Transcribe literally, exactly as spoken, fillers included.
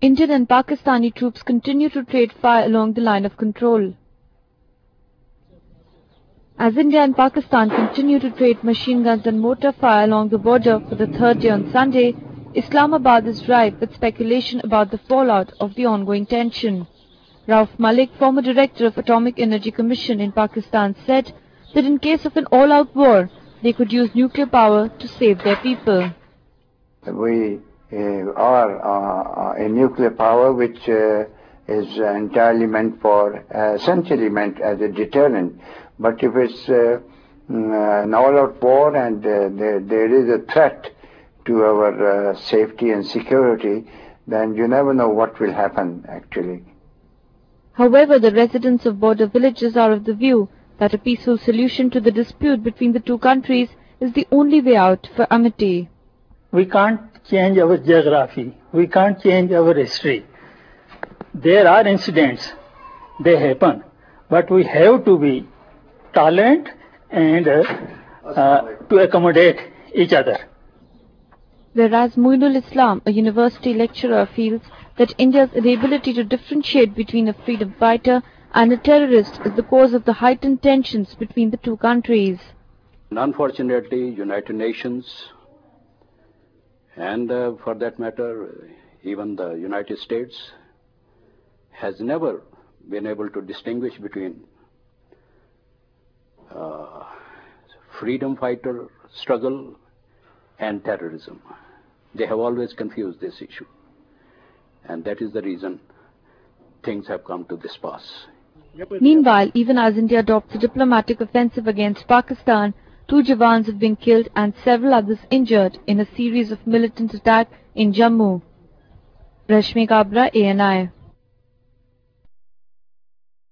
Indian and Pakistani troops continue to trade fire along the line of control. As India and Pakistan continue to trade machine guns and mortar fire along the border for the third day on Sunday, Islamabad is rife with speculation about the fallout of the ongoing tension. Rauf Malik, former director of Atomic Energy Commission in Pakistan, said that in case of an all-out war, they could use nuclear power to save their people. We uh, are uh, a nuclear power which uh, is uh, entirely meant for, uh, essentially meant as a deterrent. But if it's uh, an all-out war and uh, there, there is a threat to our uh, safety and security, then you never know what will happen actually. However, the residents of border villages are of the view that a peaceful solution to the dispute between the two countries is the only way out for amity. We can't change our geography. We can't change our history. There are incidents. They happen. But we have to be tolerant and uh, uh, to accommodate each other. Whereas Muinul Islam, a university lecturer, feels that India's inability to differentiate between a freedom fighter and a terrorist is the cause of the heightened tensions between the two countries. And unfortunately, United Nations and uh, for that matter, even the United States has never been able to distinguish between uh, freedom fighter struggle and terrorism. They have always confused this issue. And that is the reason things have come to this pass. Meanwhile, even as India adopts a diplomatic offensive against Pakistan, two Jawans have been killed and several others injured in a series of militant attacks in Jammu. Rashmi Kabra, A N I.